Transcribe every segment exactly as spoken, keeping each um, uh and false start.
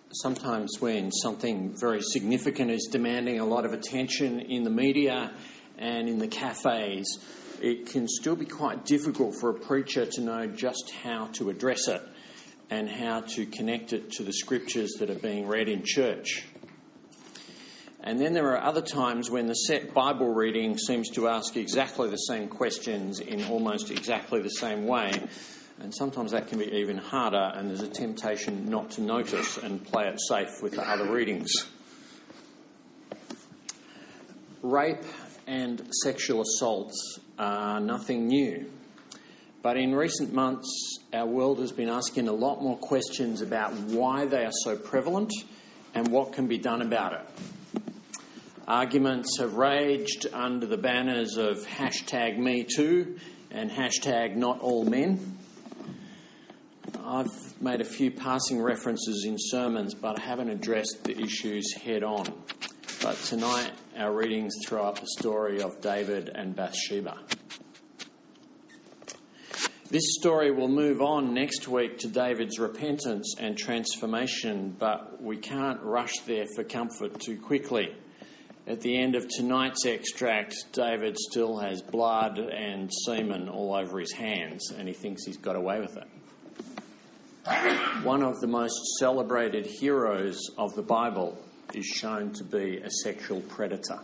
sometimes when something very significant is demanding a lot of attention in the media and in the cafes, it can still be quite difficult for a preacher to know just how to address it and how to connect it to the scriptures that are being read in church. And then there are other times when the set Bible reading seems to ask exactly the same questions in almost exactly the same way. And sometimes that can be even harder, and there's a temptation not to notice and play it safe with the other readings. Rape and sexual assaults are nothing new. But in recent months, our world has been asking a lot more questions about why they are so prevalent and what can be done about it. Arguments have raged under the banners of hashtag Me Too and hashtag Not All Men. I've made a few passing references in sermons, but I haven't addressed the issues head on. But tonight, our readings throw up the story of David and Bathsheba. This story will move on next week to David's repentance and transformation, but we can't rush there for comfort too quickly. At the end of tonight's extract, David still has blood and semen all over his hands, and he thinks he's got away with it. One of the most celebrated heroes of the Bible is shown to be a sexual predator.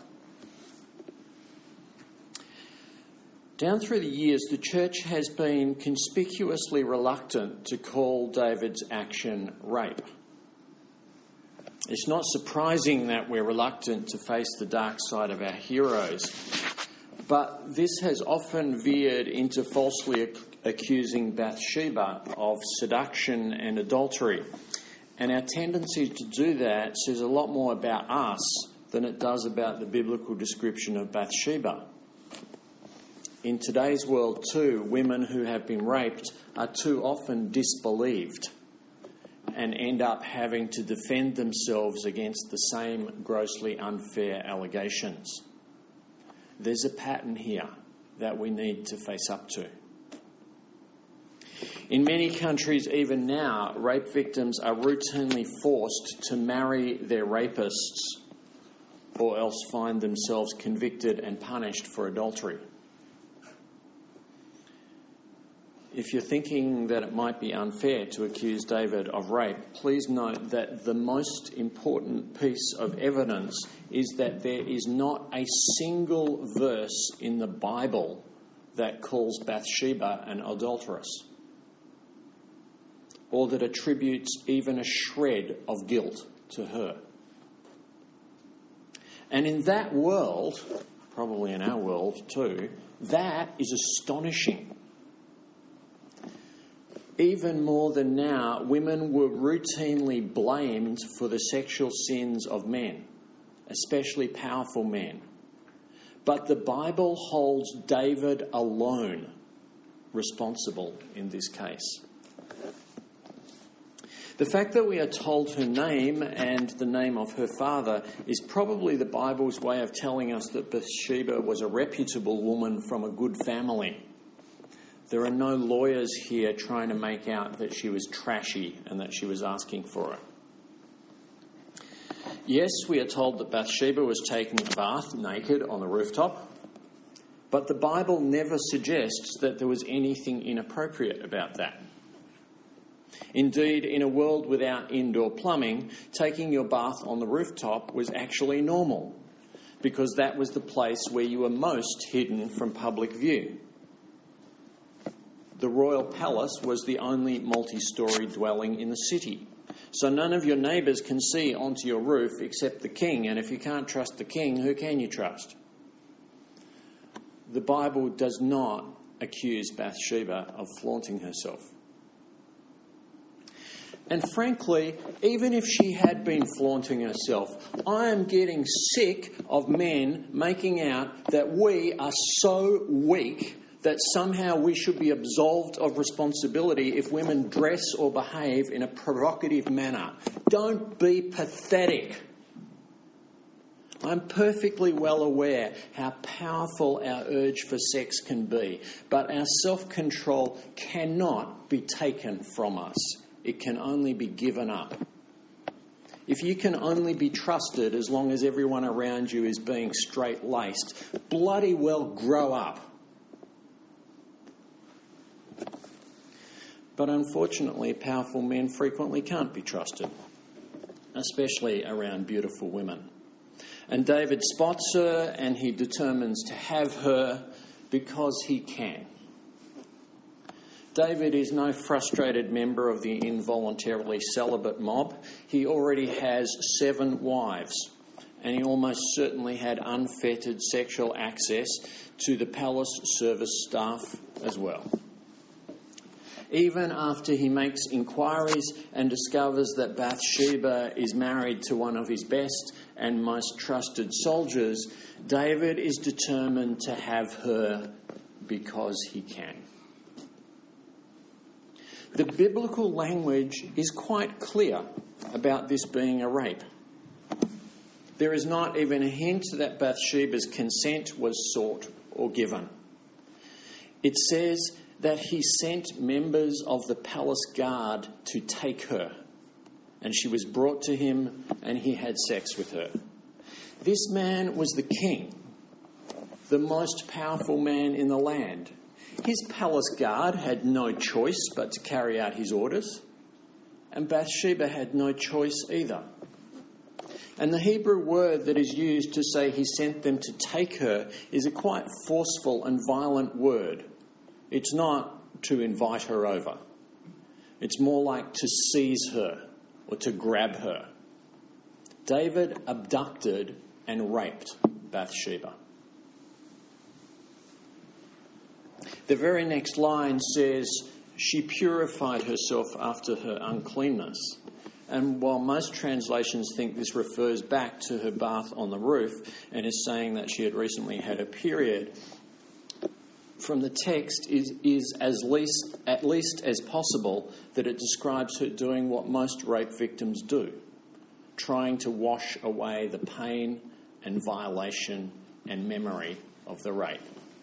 Down through the years, the church has been conspicuously reluctant to call David's action rape. It's not surprising that we're reluctant to face the dark side of our heroes, but this has often veered into falsely ac- accusing Bathsheba of seduction and adultery. And our tendency to do that says a lot more about us than it does about the biblical description of Bathsheba. In today's world too, women who have been raped are too often disbelieved and end up having to defend themselves against the same grossly unfair allegations. There's a pattern here that we need to face up to. In many countries, even now, rape victims are routinely forced to marry their rapists or else find themselves convicted and punished for adultery. If you're thinking that it might be unfair to accuse David of rape, please note that the most important piece of evidence is that there is not a single verse in the Bible that calls Bathsheba an adulteress, or that attributes even a shred of guilt to her. And in that world, probably in our world too, that is astonishing. Even more than now, women were routinely blamed for the sexual sins of men, especially powerful men. But the Bible holds David alone responsible in this case. The fact that we are told her name and the name of her father is probably the Bible's way of telling us that Bathsheba was a reputable woman from a good family. There are no lawyers here trying to make out that she was trashy and that she was asking for it. Yes, we are told that Bathsheba was taking a bath naked on the rooftop, but the Bible never suggests that there was anything inappropriate about that. Indeed, in a world without indoor plumbing, taking your bath on the rooftop was actually normal, because that was the place where you were most hidden from public view. The royal palace was the only multi-storey dwelling in the city. So none of your neighbours can see onto your roof except the king. And if you can't trust the king, who can you trust? The Bible does not accuse Bathsheba of flaunting herself. And frankly, even if she had been flaunting herself, I am getting sick of men making out that we are so weak that somehow we should be absolved of responsibility if women dress or behave in a provocative manner. Don't be pathetic. I'm perfectly well aware how powerful our urge for sex can be, but our self-control cannot be taken from us. It can only be given up. if you can only be trusted as long as everyone around you is being straight-laced, bloody well grow up. But unfortunately, powerful men frequently can't be trusted, especially around beautiful women. And David spots her and he determines to have her because he can. David is no frustrated member of the involuntarily celibate mob. He already has seven wives, and he almost certainly had unfettered sexual access to the palace service staff as well. Even after he makes inquiries and discovers that Bathsheba is married to one of his best and most trusted soldiers, David is determined to have her because he can. The biblical language is quite clear about this being a rape. There is not even a hint that Bathsheba's consent was sought or given. It says that he sent members of the palace guard to take her, and she was brought to him and he had sex with her. This man was the king, the most powerful man in the land. His palace guard had no choice but to carry out his orders, and Bathsheba had no choice either. And the Hebrew word that is used to say he sent them to take her is a quite forceful and violent word. It's not to invite her over. It's more like to seize her or to grab her. David abducted and raped Bathsheba. The very next line says, she purified herself after her uncleanness. And while most translations think this refers back to her bath on the roof and is saying that she had recently had a period, from the text is, is as least, at least as possible that it describes her doing what most rape victims do, trying to wash away the pain and violation and memory of the rape.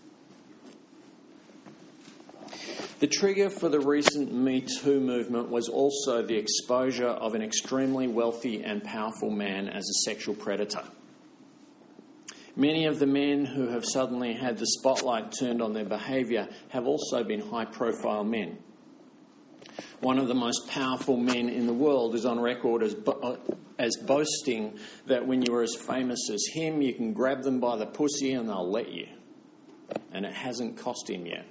The trigger for the recent Me Too movement was also the exposure of an extremely wealthy and powerful man as a sexual predator. Many of the men who have suddenly had the spotlight turned on their behaviour have also been high-profile men. One of the most powerful men in the world is on record as, bo- as boasting that when you are as famous as him, you can grab them by the pussy and they'll let you. And it hasn't cost him yet.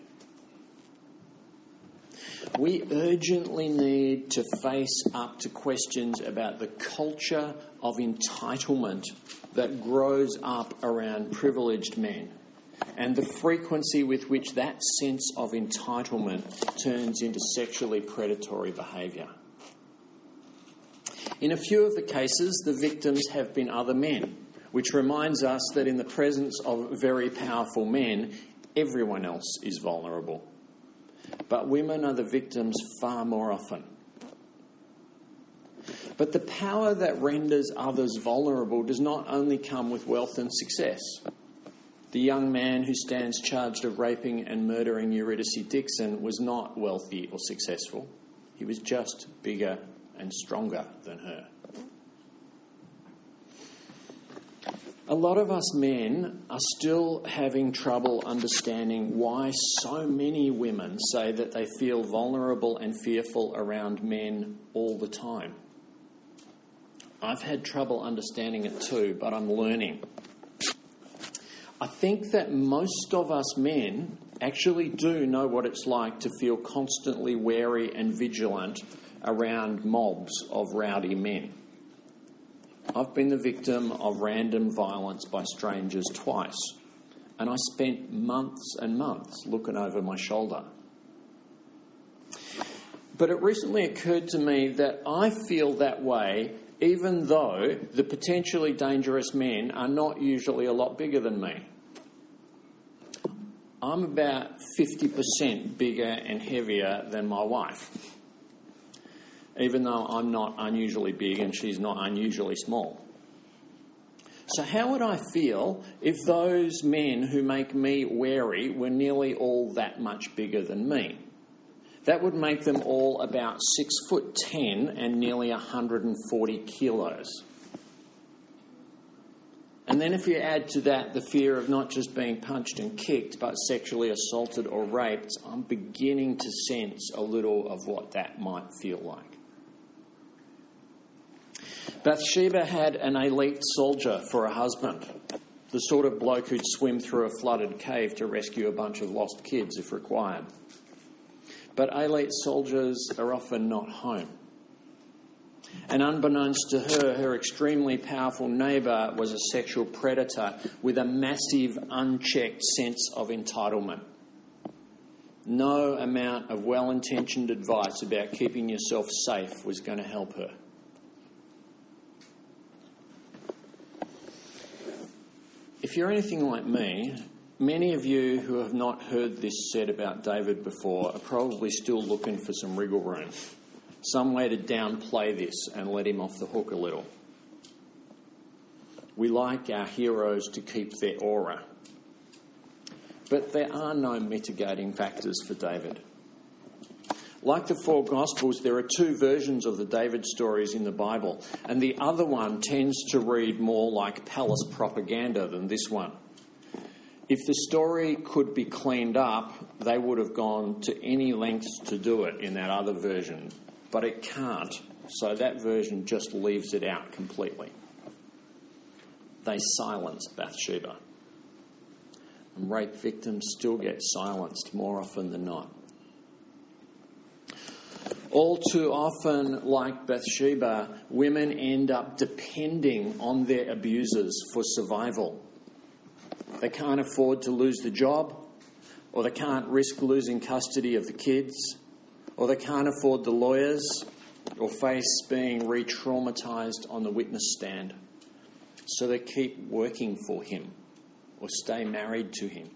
We urgently need to face up to questions about the culture of entitlement that grows up around privileged men and the frequency with which that sense of entitlement turns into sexually predatory behaviour. In a few of the cases, the victims have been other men, which reminds us that in the presence of very powerful men, everyone else is vulnerable. But women are the victims far more often. But the power that renders others vulnerable does not only come with wealth and success. The young man who stands charged of raping and murdering Eurydice Dixon was not wealthy or successful. He was just bigger and stronger than her. A lot of us men are still having trouble understanding why so many women say that they feel vulnerable and fearful around men all the time. I've had trouble understanding it too, but I'm learning. I think that most of us men actually do know what it's like to feel constantly wary and vigilant around mobs of rowdy men. I've been the victim of random violence by strangers twice, and I spent months and months looking over my shoulder. But it recently occurred to me that I feel that way even though the potentially dangerous men are not usually a lot bigger than me. I'm about fifty percent bigger and heavier than my wife, even though I'm not unusually big and she's not unusually small. So how would I feel if those men who make me wary were nearly all that much bigger than me? That would make them all about six foot ten and nearly one hundred forty kilos. And then if you add to that the fear of not just being punched and kicked, but sexually assaulted or raped, I'm beginning to sense a little of what that might feel like. Bathsheba had an elite soldier for a husband, the sort of bloke who'd swim through a flooded cave to rescue a bunch of lost kids if required. But elite soldiers are often not home. And unbeknownst to her, her extremely powerful neighbour was a sexual predator with a massive, unchecked sense of entitlement. No amount of well-intentioned advice about keeping yourself safe was going to help her. If you're anything like me, many of you who have not heard this said about David before are probably still looking for some wriggle room, some way to downplay this and let him off the hook a little. We like our heroes to keep their aura. But there are no mitigating factors for David. Like the four Gospels, there are two versions of the David stories in the Bible, and the other one tends to read more like palace propaganda than this one. If the story could be cleaned up, they would have gone to any lengths to do it in that other version, but it can't, so that version just leaves it out completely. They silence Bathsheba, and rape victims still get silenced more often than not. All too often, like Bathsheba, women end up depending on their abusers for survival. They can't afford to lose the job, or they can't risk losing custody of the kids, or they can't afford the lawyers, or face being re-traumatised on the witness stand. So they keep working for him, or stay married to him.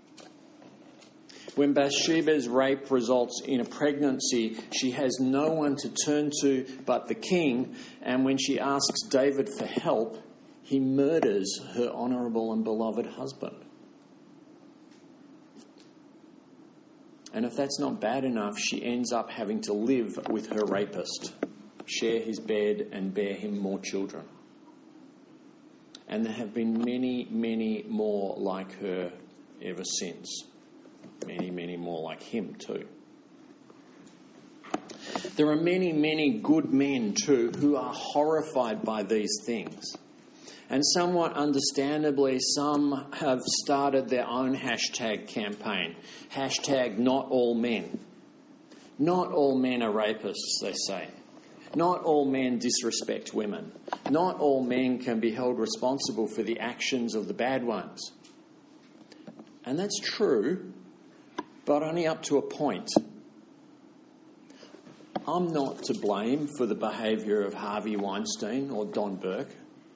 When Bathsheba's rape results in a pregnancy, she has no one to turn to but the king, and when she asks David for help, he murders her honourable and beloved husband. And if that's not bad enough, she ends up having to live with her rapist, share his bed and bear him more children. And there have been many, many more like her ever since. Many, many more like him too. There are many, many good men too who are horrified by these things. And somewhat understandably, some have started their own hashtag campaign. Hashtag not all men. Not all men are rapists, they say. Not all men disrespect women. Not all men can be held responsible for the actions of the bad ones. And that's true, but only up to a point. I'm not to blame for the behaviour of Harvey Weinstein or Don Burke.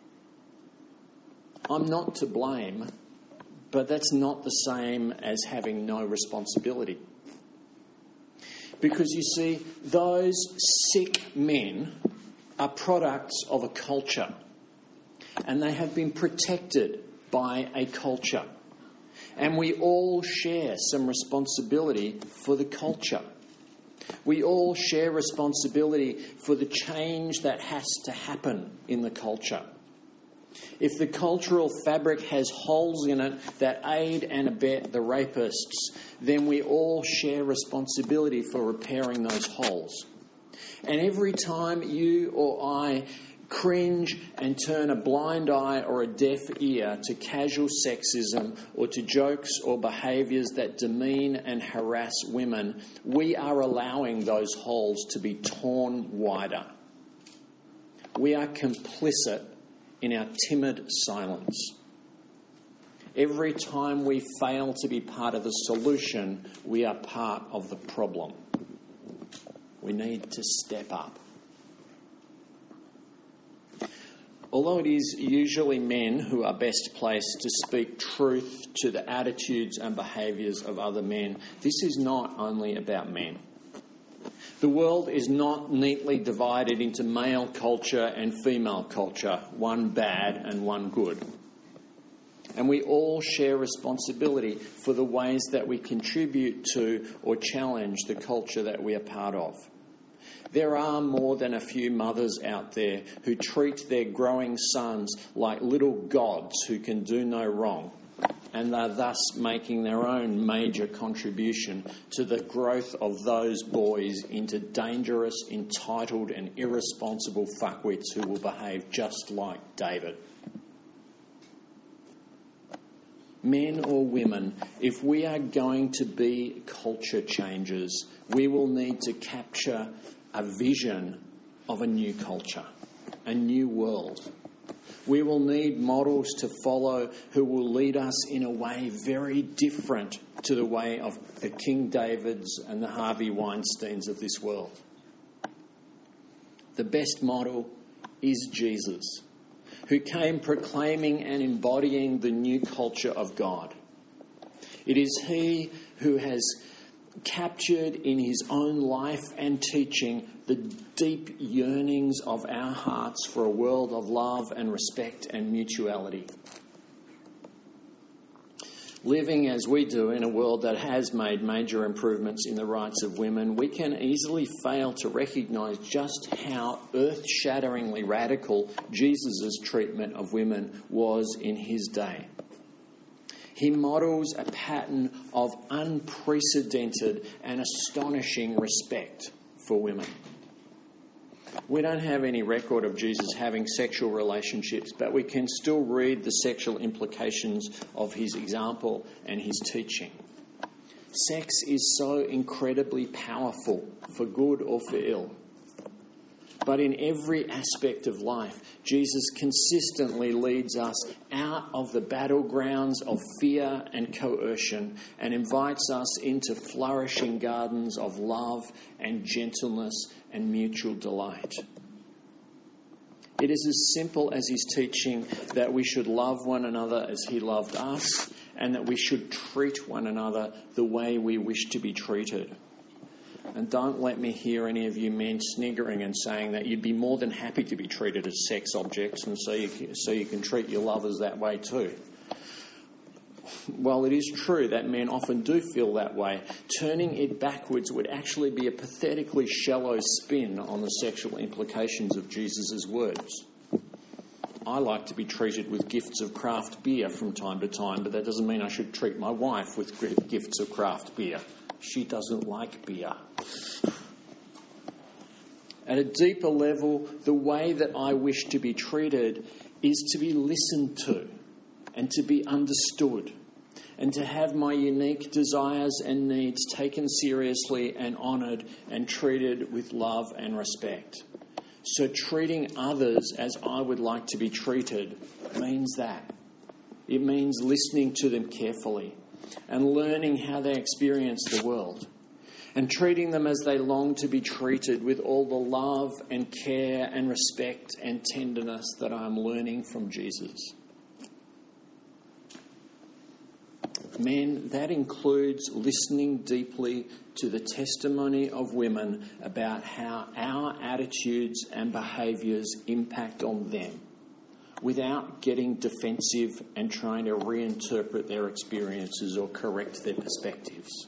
I'm not to blame, but that's not the same as having no responsibility. Because you see, those sick men are products of a culture, and they have been protected by a culture. And we all share some responsibility for the culture. We all share responsibility for the change that has to happen in the culture. If the cultural fabric has holes in it that aid and abet the rapists, then we all share responsibility for repairing those holes. And every time you or I cringe and turn a blind eye or a deaf ear to casual sexism or to jokes or behaviours that demean and harass women, we are allowing those holes to be torn wider. We are complicit in our timid silence. Every time we fail to be part of the solution, we are part of the problem. We need to step up. Although it is usually men who are best placed to speak truth to the attitudes and behaviours of other men, this is not only about men. The world is not neatly divided into male culture and female culture, one bad and one good. And we all share responsibility for the ways that we contribute to or challenge the culture that we are part of. There are more than a few mothers out there who treat their growing sons like little gods who can do no wrong, and are thus making their own major contribution to the growth of those boys into dangerous, entitled and irresponsible fuckwits who will behave just like David. Men or women, if we are going to be culture changers, we will need to capture a vision of a new culture, a new world. We will need models to follow who will lead us in a way very different to the way of the King Davids and the Harvey Weinsteins of this world. The best model is Jesus, who came proclaiming and embodying the new culture of God. It is he who has captured in his own life and teaching the deep yearnings of our hearts for a world of love and respect and mutuality. Living as we do in a world that has made major improvements in the rights of women, we can easily fail to recognise just how earth-shatteringly radical Jesus' treatment of women was in his day. He models a pattern of unprecedented and astonishing respect for women. We don't have any record of Jesus having sexual relationships, but we can still read the sexual implications of his example and his teaching. Sex is so incredibly powerful, for good or for ill. But in every aspect of life, Jesus consistently leads us out of the battlegrounds of fear and coercion and invites us into flourishing gardens of love and gentleness and mutual delight. It is as simple as his teaching that we should love one another as he loved us, and that we should treat one another the way we wish to be treated. And don't let me hear any of you men sniggering and saying that you'd be more than happy to be treated as sex objects, and so you, so you can treat your lovers that way too. While it is true that men often do feel that way, turning it backwards would actually be a pathetically shallow spin on the sexual implications of Jesus' words. I like to be treated with gifts of craft beer from time to time, but that doesn't mean I should treat my wife with gifts of craft beer. She doesn't like beer. At a deeper level, the way that I wish to be treated is to be listened to and to be understood, and to have my unique desires and needs taken seriously and honoured and treated with love and respect. So treating others as I would like to be treated means that. It means listening to them carefully and learning how they experience the world, and treating them as they long to be treated with all the love and care and respect and tenderness that I am learning from Jesus. Men, that includes listening deeply to the testimony of women about how our attitudes and behaviours impact on them, without getting defensive and trying to reinterpret their experiences or correct their perspectives.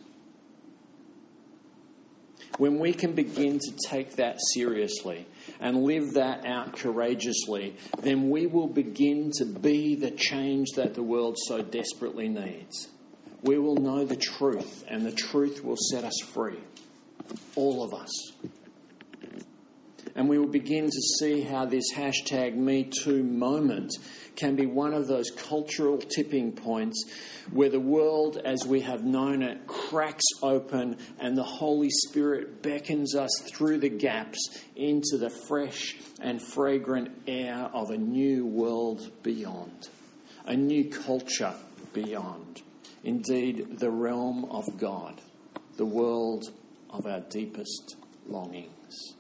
When we can begin to take that seriously and live that out courageously, then we will begin to be the change that the world so desperately needs. We will know the truth, and the truth will set us free, all of us. And we will begin to see how this hashtag Me Too moment can be one of those cultural tipping points where the world as we have known it cracks open and the Holy Spirit beckons us through the gaps into the fresh and fragrant air of a new world beyond, a new culture beyond. Indeed, the realm of God, the world of our deepest longings.